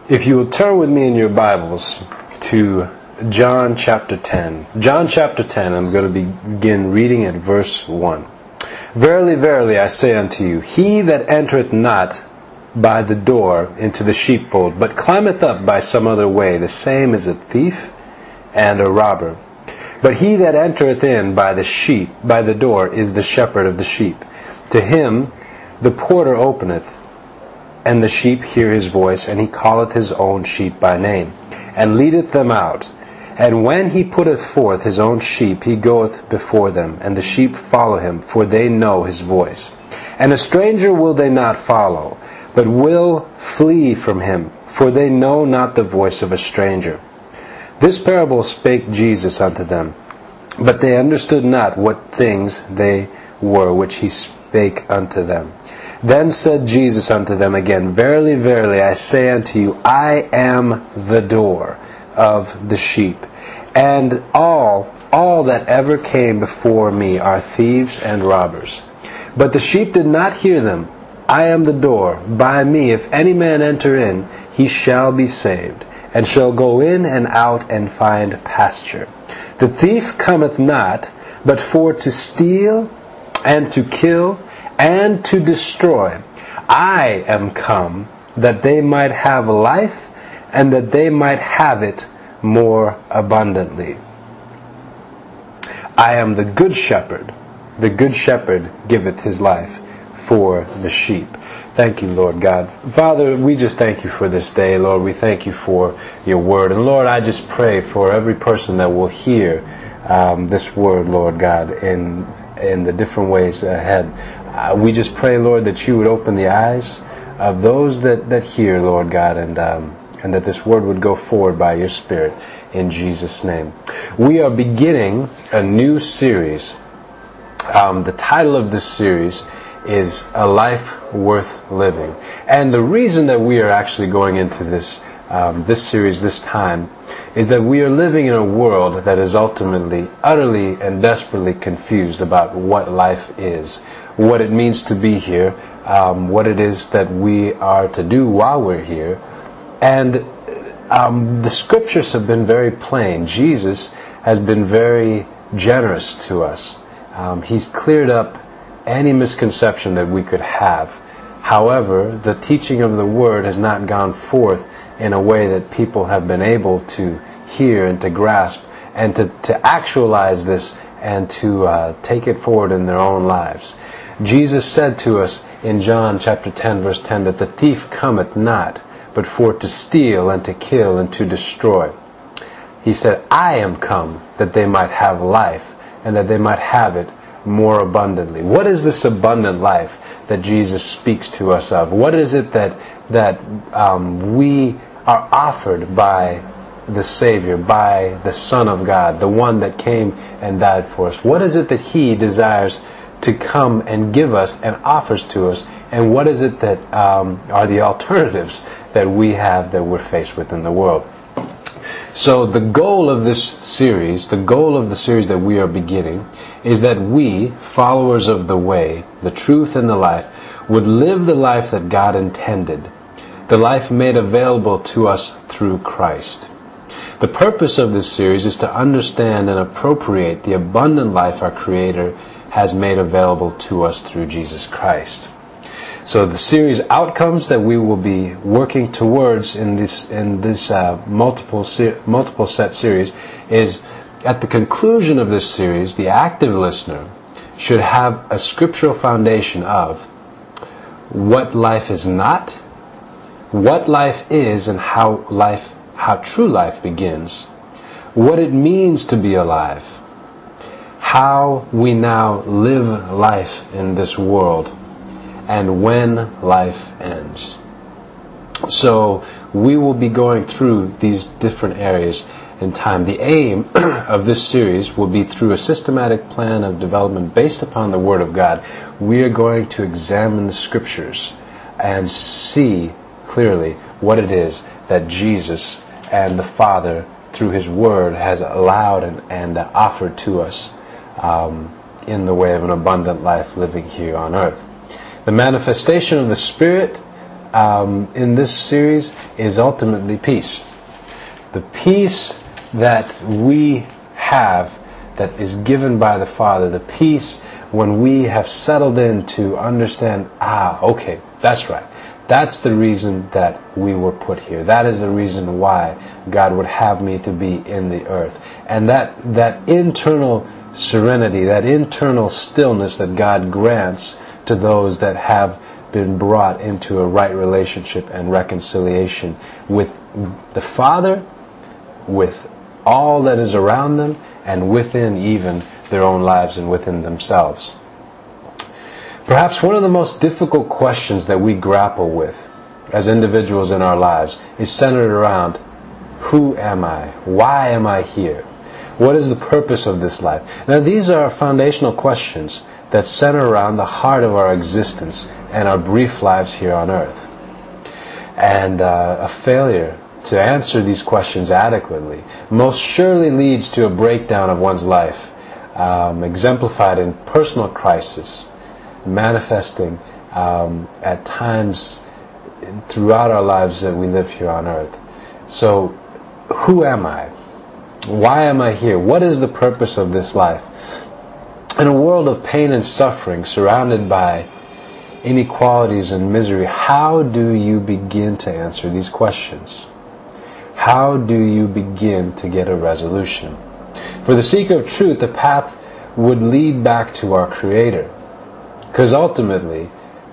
If you will turn with me in your Bibles to John chapter 10. John chapter 10, I'm going to begin reading at verse 1. Verily, verily, I say unto you, he that entereth not by the door into the sheepfold, but climbeth up by some other way, the same is a thief and a robber. But he that entereth in by the door, is the shepherd of the sheep. To him the porter openeth, and the sheep hear his voice, and he calleth his own sheep by name, and leadeth them out. And when he putteth forth his own sheep, he goeth before them, and the sheep follow him, for they know his voice. And a stranger will they not follow, but will flee from him, for they know not the voice of a stranger. This parable spake Jesus unto them, but they understood not what things they were which he spake unto them. Then said Jesus unto them again, Verily, verily, I say unto you, I am the door of the sheep. And all that ever came before me are thieves and robbers. But the sheep did not hear them. I am the door. By me, if any man enter in, he shall be saved, and shall go in and out and find pasture. The thief cometh not, but for to steal, and to kill, and to destroy. I am come that they might have life, and that they might have it more abundantly. I am the good shepherd. The good shepherd giveth his life for the sheep. Thank you, Lord God. Father, we just thank you for this day, Lord. We thank you for your word. And Lord, I just pray for every person that will hear this word, Lord God, in the different ways ahead. We just pray, Lord, that you would open the eyes of those that hear, Lord God, and that this word would go forward by your Spirit in Jesus' name. We are beginning a new series. The title of this series is A Life Worth Living. And the reason that we are actually going into this series this time is that we are living in a world that is ultimately, utterly, and desperately confused about what life is, what it means to be here, what it is that we are to do while we're here. And the scriptures have been very plain. Jesus has been very generous to us. He's cleared up any misconception that we could have. However, the teaching of the Word has not gone forth in a way that people have been able to hear and to grasp and to actualize this and to take it forward in their own lives. Jesus said to us in John chapter 10 verse 10 that the thief cometh not but for to steal and to kill and to destroy. He said, I am come that they might have life and that they might have it more abundantly. What is this abundant life that Jesus speaks to us of? What is it that we are offered by the Savior, by the Son of God, the one that came and died for us? What is it that He desires to come and give us and offers to us? And what is it that are the alternatives that we have that we're faced with in the world? So the goal of this series, the goal of the series that we are beginning, is that we, followers of the way, the truth and the life, would live the life that God intended, the life made available to us through Christ. The purpose of this series is to understand and appropriate the abundant life our Creator has made available to us through Jesus Christ. So the series outcomes that we will be working towards in this multiple set series is, at the conclusion of this series, the active listener should have a scriptural foundation of what life is not, what life is and how true life begins, what it means to be alive, how we now live life in this world, and when life ends. So we will be going through these different areas in time. The aim of this series will be through a systematic plan of development based upon the Word of God. We are going to examine the Scriptures and see clearly what it is that Jesus and the Father, through His Word, has allowed and offered to us in the way of an abundant life living here on earth. The manifestation of the Spirit in this series is ultimately peace. The peace that we have that is given by the Father, the peace when we have settled in to understand, okay, that's right. That's the reason that we were put here. That is the reason why God would have me to be in the earth. And that internal serenity, that internal stillness that God grants to those that have been brought into a right relationship and reconciliation with the Father, with all that is around them, and within even their own lives and within themselves. Perhaps one of the most difficult questions that we grapple with as individuals in our lives is centered around, who am I? Why am I here? What is the purpose of this life? Now, these are foundational questions that center around the heart of our existence and our brief lives here on earth. And a failure to answer these questions adequately most surely leads to a breakdown of one's life, exemplified in personal crisis, manifesting at times throughout our lives that we live here on earth. So, who am I? Why am I here? What is the purpose of this life? In a world of pain and suffering, surrounded by inequalities and misery, how do you begin to answer these questions? How do you begin to get a resolution? For the seeker of truth, the path would lead back to our Creator. Because ultimately,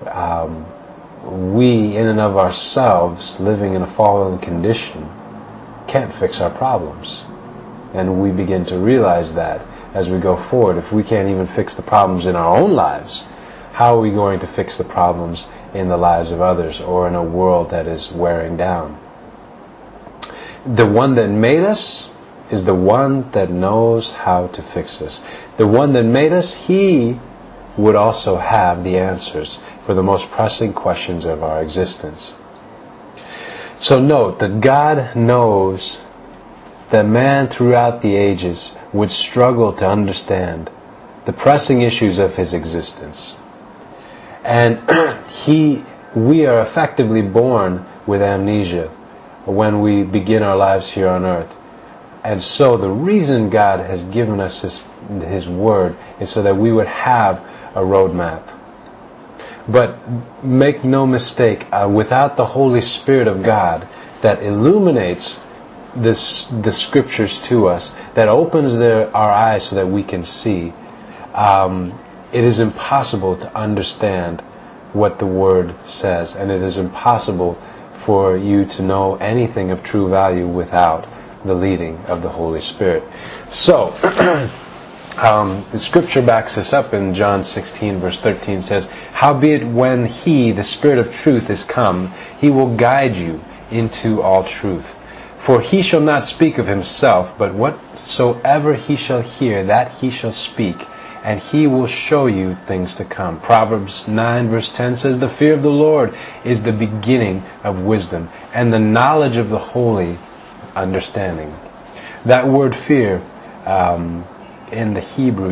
we, in and of ourselves, living in a fallen condition, can't fix our problems. And we begin to realize that as we go forward. If we can't even fix the problems in our own lives, how are we going to fix the problems in the lives of others or in a world that is wearing down? The one that made us is the one that knows how to fix us. The one that made us, He would also have the answers for the most pressing questions of our existence. So note that God knows that man throughout the ages would struggle to understand the pressing issues of his existence. And we are effectively born with amnesia when we begin our lives here on earth. And so the reason God has given us His Word is so that we would have a roadmap. But make no mistake, without the Holy Spirit of God that illuminates the Scriptures to us, that opens our eyes so that we can see, it is impossible to understand what the Word says, and it is impossible for you to know anything of true value without the leading of the Holy Spirit. So, the Scripture backs this up in John 16 verse 13 says, "Howbeit when He, the Spirit of truth, is come, He will guide you into all truth. For He shall not speak of Himself, but whatsoever He shall hear, that He shall speak, and He will show you things to come." Proverbs 9 verse 10 says, "The fear of the Lord is the beginning of wisdom, and the knowledge of the holy understanding." That word fear, in the Hebrew,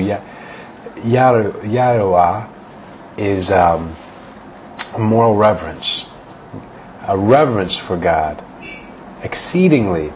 yaruah, is a moral reverence, a reverence for God, exceedingly,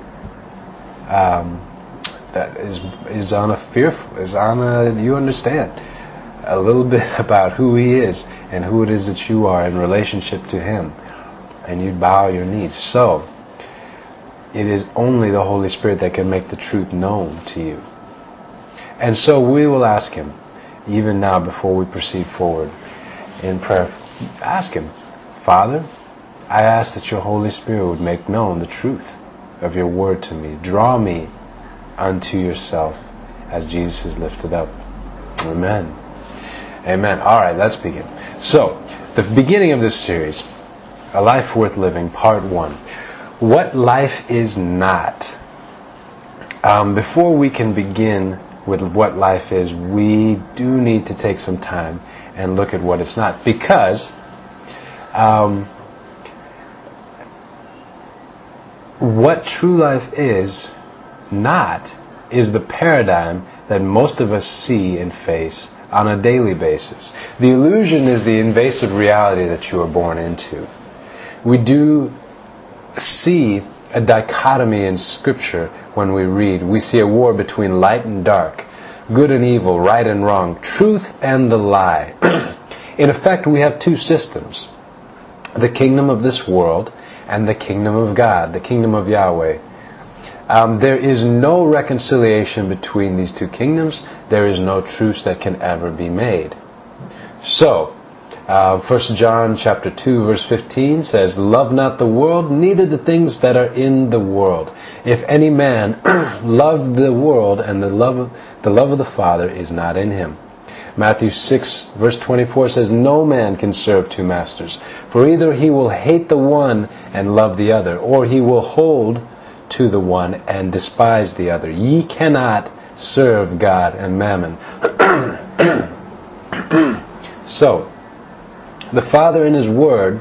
that is on a you understand a little bit about who He is and who it is that you are in relationship to Him, and you bow your knees. So it is only the Holy Spirit that can make the truth known to you. And so we will ask Him, even now before we proceed forward in prayer, ask Him, "Father, I ask that Your Holy Spirit would make known the truth of Your Word to me. Draw me unto Yourself as Jesus is lifted up." Amen. Amen. All right, let's begin. So, the beginning of this series, A Life Worth Living, Part 1. What life is not. Before we can begin with what life is, we do need to take some time and look at what it's not. Because what true life is not is the paradigm that most of us see and face on a daily basis. The illusion is the invasive reality that you are born into. We do see a dichotomy in Scripture when we read. We see a war between light and dark, good and evil, right and wrong, truth and the lie. In effect, we have two systems: the kingdom of this world and the kingdom of God, the kingdom of Yahweh. There is no reconciliation between these two kingdoms. There is no truce that can ever be made. So, 1 John chapter 2 verse 15 says, "Love not the world, neither the things that are in the world. If any man love the world, and the love of the Father is not in him." Matthew 6 verse 24 says, "No man can serve two masters, for either he will hate the one and love the other, or he will hold to the one and despise the other. Ye cannot serve God and mammon." So, the Father in His Word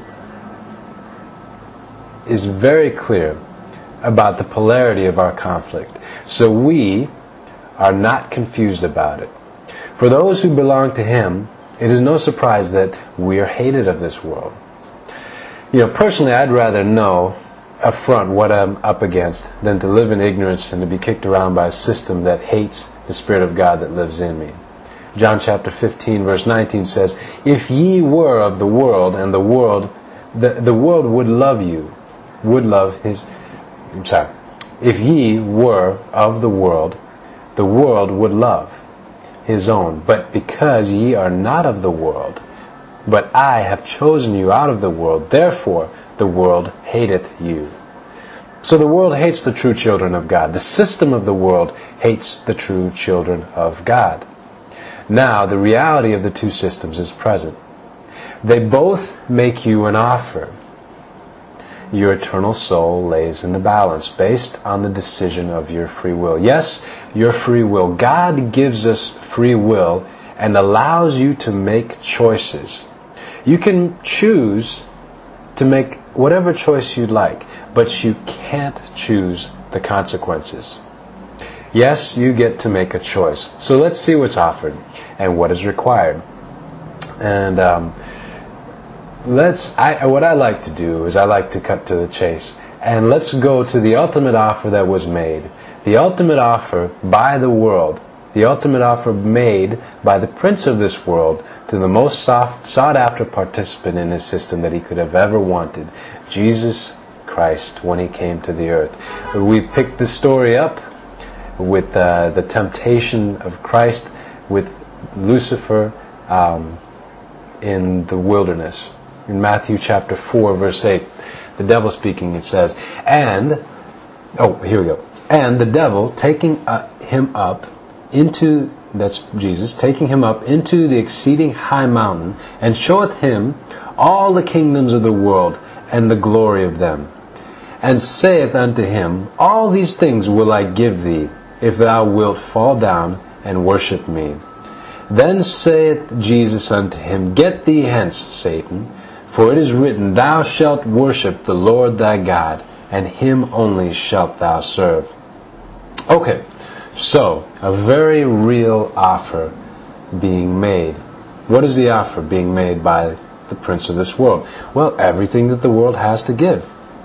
is very clear about the polarity of our conflict. So we are not confused about it. For those who belong to Him, it is no surprise that we are hated of this world. Personally, I'd rather know up front what I'm up against than to live in ignorance and to be kicked around by a system that hates the Spirit of God that lives in me. John chapter 15 verse 19 says, "If ye were of the world, and the world would love you, if ye were of the world would love His own. But because ye are not of the world, but I have chosen you out of the world, therefore the world hateth you." So the world hates the true children of God. The system of the world hates the true children of God. Now, the reality of the two systems is present. They both make you an offer. Your eternal soul lays in the balance based on the decision of your free will. Yes, your free will. God gives us free will and allows you to make choices. You can choose to make whatever choice you'd like, but you can't choose the consequences. Yes, you get to make a choice. So let's see what's offered and what is required. And what I like to do is I like to cut to the chase. And let's go to the ultimate offer that was made. The ultimate offer by the world. The ultimate offer made by the prince of this world to the most sought-after participant in his system that he could have ever wanted. Jesus Christ, when He came to the earth. We picked the story up with the temptation of Christ with Lucifer in the wilderness. In Matthew chapter 4 verse 8, the devil speaking, it says, "And the devil taking him up into," that's Jesus, "taking him up into the exceeding high mountain, and showeth him all the kingdoms of the world and the glory of them, and saith unto him, All these things will I give thee, if thou wilt fall down and worship me. Then saith Jesus unto him, Get thee hence, Satan, for it is written, Thou shalt worship the Lord thy God, and Him only shalt thou serve." Okay, so a very real offer being made. What is the offer being made by the prince of this world? Well, everything that the world has to give.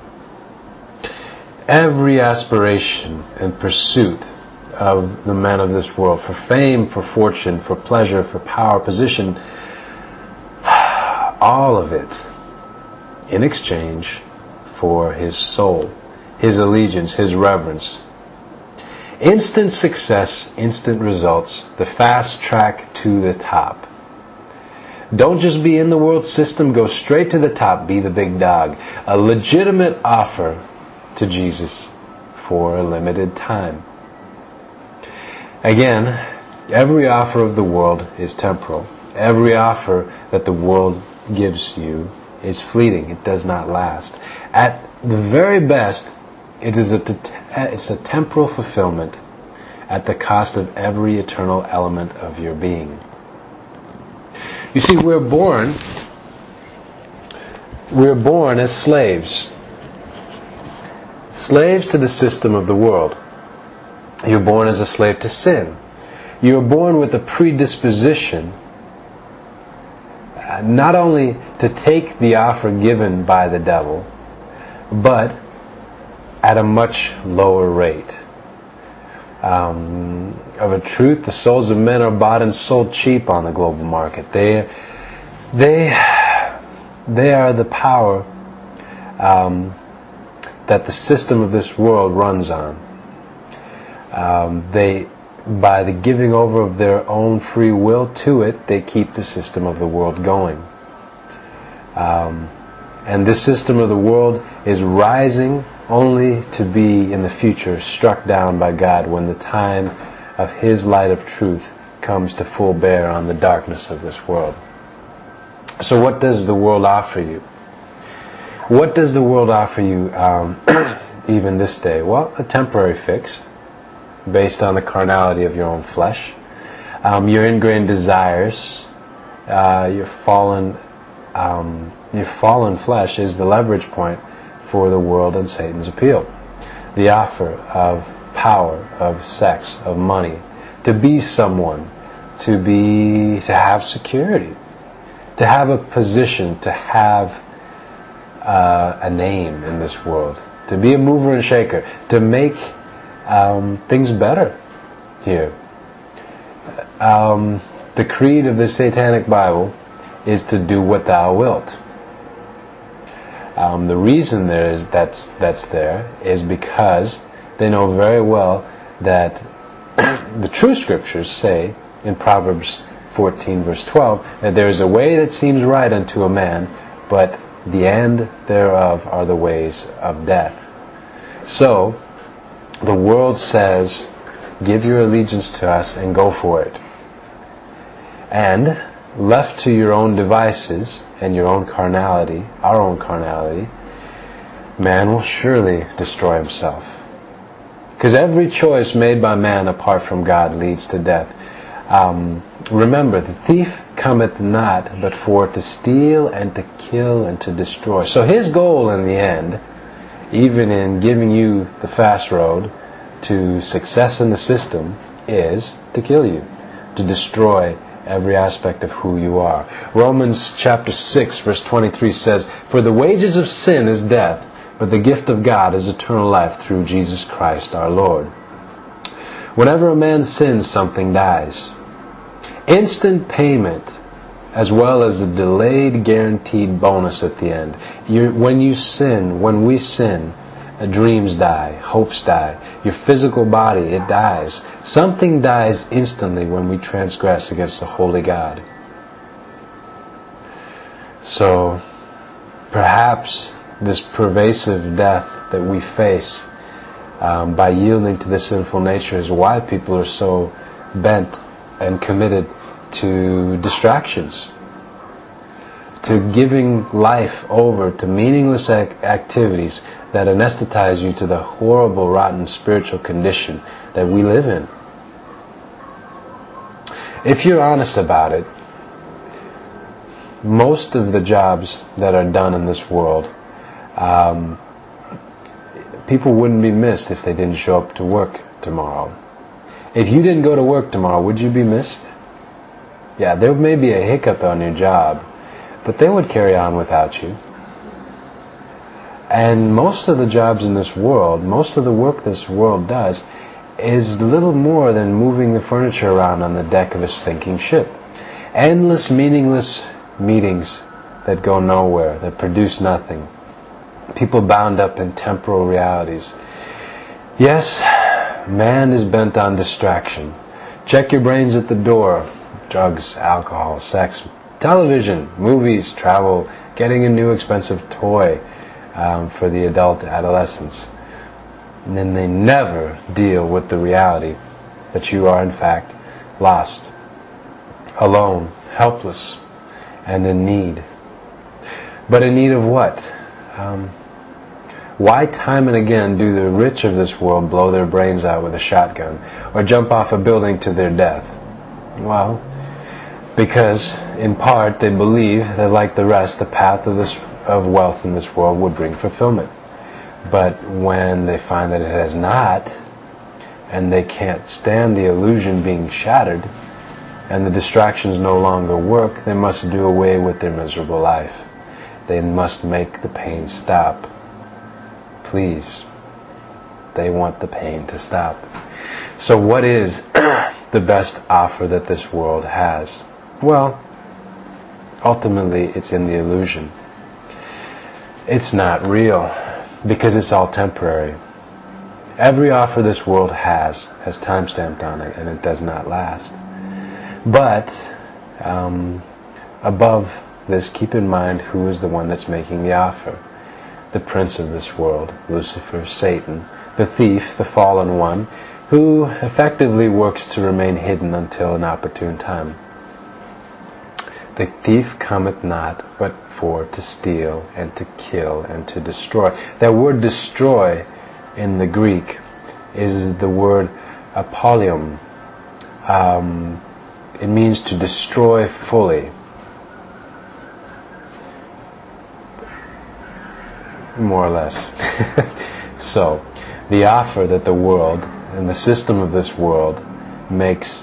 Every aspiration and pursuit of the men of this world, for fame, for fortune, for pleasure, for power, position, all of it in exchange for his soul, his allegiance, his reverence. Instant success, instant results, the fast track to the top. Don't just be in the world system, go straight to the top, be the big dog. A legitimate offer to Jesus for a limited time. Again, every offer of the world is temporal. Every offer that the world gives you is fleeting. It does not last. At the very best, it's a temporal fulfillment at the cost of every eternal element of your being. You see, we're born as slaves. Slaves to the system of the world. You're born as a slave to sin. You're born with a predisposition not only to take the offer given by the devil, but at a much lower rate. Of a truth, the souls of men are bought and sold cheap on the global market. They are the power that the system of this world runs on. By the giving over of their own free will to it, they keep the system of the world going. And this system of the world is rising only to be in the future struck down by God when the time of His light of truth comes to full bear on the darkness of this world. So what does the world offer you? What does the world offer you even this day? Well, a temporary fix based on the carnality of your own flesh. Your ingrained desires, your fallen flesh is the leverage point for the world and Satan's appeal. The offer of power, of sex, of money, to be someone, to have security, to have a position, to have a name in this world, to be a mover and shaker, to make things better here. The creed of the Satanic Bible is to do what thou wilt. The reason that's there is because they know very well that the true scriptures say in Proverbs 14 verse 12 that there is a way that seems right unto a man, but the end thereof are the ways of death. So the world says, give your allegiance to us and go for it. And left to your own devices and your own carnality, our own carnality, man will surely destroy himself. Because every choice made by man apart from God leads to death. Remember, the thief cometh not but for to steal and to kill and to destroy. So his goal in the end, even in giving you the fast road to success in the system, is to kill you, to destroy every aspect of who you are. Romans chapter 6 verse 23 says, for the wages of sin is death, but the gift of God is eternal life through Jesus Christ our Lord. Whenever a man sins, something dies. Instant payment as well as a delayed guaranteed bonus at the end. When we sin, dreams die, hopes die. Your physical body, it dies. Something dies instantly when we transgress against the holy God. So, perhaps this pervasive death that we face by yielding to this sinful nature is why people are so bent and committed to distractions, to giving life over to meaningless activities that anesthetize you to the horrible, rotten spiritual condition that we live in. If you're honest about it, most of the jobs that are done in this world, people wouldn't be missed if they didn't show up to work tomorrow. If you didn't go to work tomorrow, would you be missed? Yeah, there may be a hiccup on your job, but they would carry on without you. And most of the jobs in this world, most of the work this world does, is little more than moving the furniture around on the deck of a sinking ship. Endless, meaningless meetings that go nowhere, that produce nothing. People bound up in temporal realities. Yes, man is bent on distraction. Check your brains at the door. Drugs, alcohol, sex, television, movies, travel, getting a new expensive toy for the adult adolescents. And then they never deal with the reality that you are in fact lost, alone, helpless, and in need. But in need of what? Why time and again do the rich of this world blow their brains out with a shotgun or jump off a building to their death? Well, because in part they believe that, like the rest, the path of wealth in this world would bring fulfillment. But when they find that it has not, and they can't stand the illusion being shattered, and the distractions no longer work, they must do away with their miserable life. They must make the pain stop. Please. They want the pain to stop. So what is the best offer that this world has? Well, ultimately it's in the illusion. It's not real because it's all temporary. Every offer this world has time stamped on it, and it does not last. But above this, keep in mind who is the one that's making the offer. The prince of this world, Lucifer, Satan, the thief, the fallen one, who effectively works to remain hidden until an opportune time. The thief cometh not but for to steal and to kill and to destroy. That word destroy in the Greek is the word apolium. It means to destroy fully. More or less. So, the offer that the world and the system of this world makes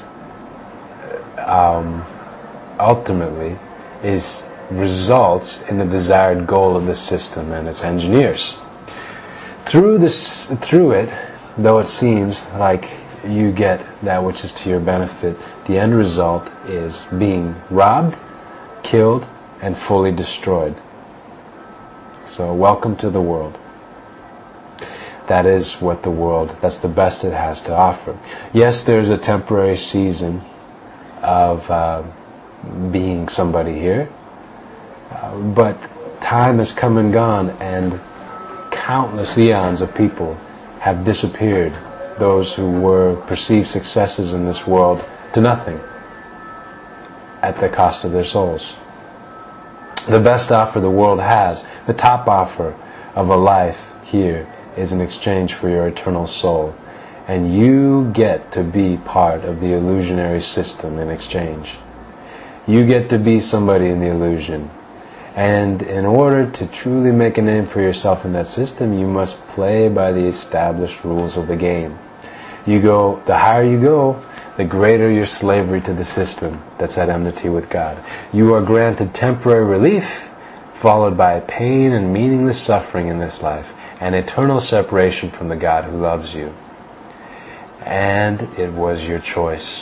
ultimately results in the desired goal of the system and its engineers. Through it, though it seems like you get that which is to your benefit, the end result is being robbed, killed, and fully destroyed. So welcome to the world. That is what the world, that's the best it has to offer. Yes, there's a temporary season of being somebody here, but time has come and gone, and countless eons of people have disappeared, those who were perceived successes in this world, to nothing at the cost of their souls. The best offer the world has, the top offer of a life here, is in exchange for your eternal soul. And you get to be part of the illusionary system in exchange. You get to be somebody in the illusion. And in order to truly make a name for yourself in that system, you must play by the established rules of the game. The higher you go, the greater your slavery to the system that's at enmity with God. You are granted temporary relief, followed by pain and meaningless suffering in this life, and eternal separation from the God who loves you. And it was your choice.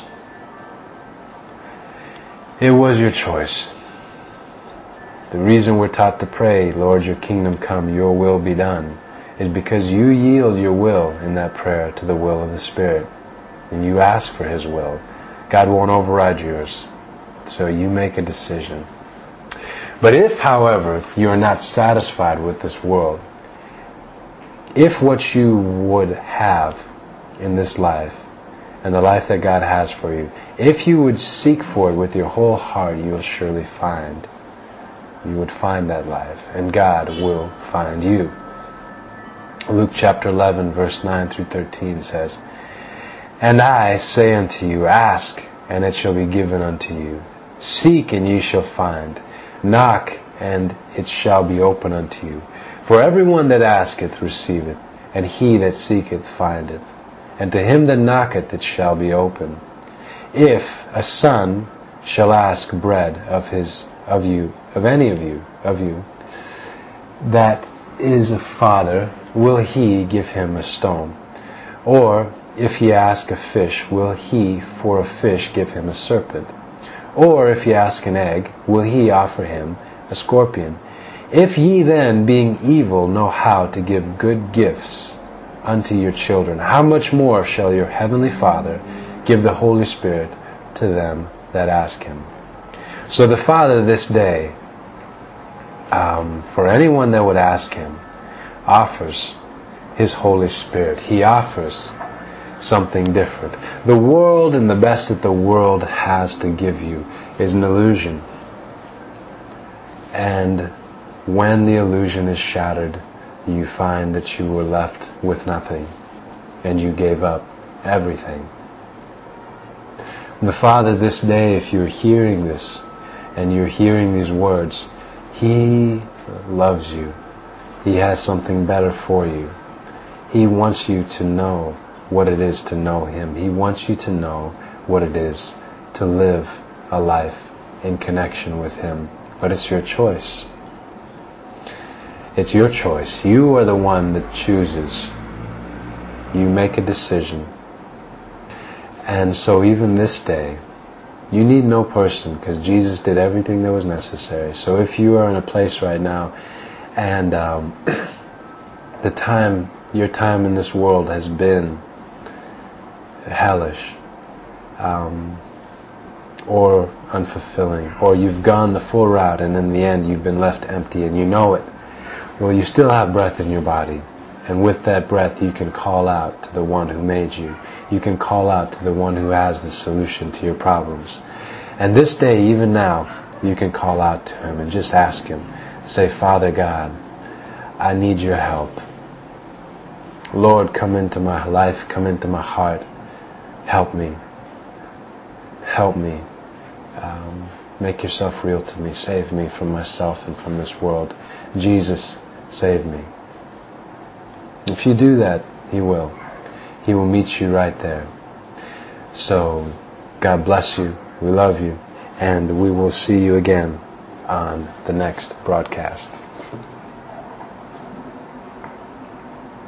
It was your choice. The reason we're taught to pray, Lord, your kingdom come, your will be done, is because you yield your will in that prayer to the will of the Spirit. And you ask for His will. God won't override yours. So you make a decision. But if, however, you are not satisfied with this world, if what you would have in this life, and the life that God has for you, if you would seek for it with your whole heart, you will surely find. You would find that life, and God will find you. Luke chapter 11, verse 9 through 13 says, And I say unto you, ask, and it shall be given unto you. Seek, and ye shall find. Knock, and it shall be open unto you. For everyone that asketh receiveth, and he that seeketh findeth. And to him that knocketh it shall be open. If a son shall ask bread of any of you, that is a father, will he give him a stone? Or if he ask a fish, will he for a fish give him a serpent? Or if he ask an egg, will he offer him a scorpion? If ye then, being evil, know how to give good gifts unto your children, how much more shall your heavenly Father give the Holy Spirit to them that ask Him? So the Father this day, for anyone that would ask Him, offers His Holy Spirit. He offers something different. The world and the best that the world has to give you is an illusion. And when the illusion is shattered, you find that you were left with nothing, and you gave up everything. The Father this day, if you're hearing this, and you're hearing these words, He loves you. He has something better for you. He wants you to know what it is to know Him. He wants you to know what it is to live a life in connection with Him. But it's your choice. It's your choice. You are the one that chooses. You make a decision. And so even this day, you need no person, because Jesus did everything that was necessary. So if you are in a place right now and your time in this world has been hellish, or unfulfilling, or you've gone the full route and in the end you've been left empty and you know it, well, you still have breath in your body, and with that breath you can call out to the one who made you. You can call out to the one who has the solution to your problems. And this day, even now, you can call out to Him and just ask Him. Say, Father God, I need your help. Lord, come into my life, come into my heart. Help me. Help me. Make yourself real to me. Save me from myself and from this world. Jesus, save me. If you do that, He will. He will meet you right there. So, God bless you. We love you. And we will see you again on the next broadcast.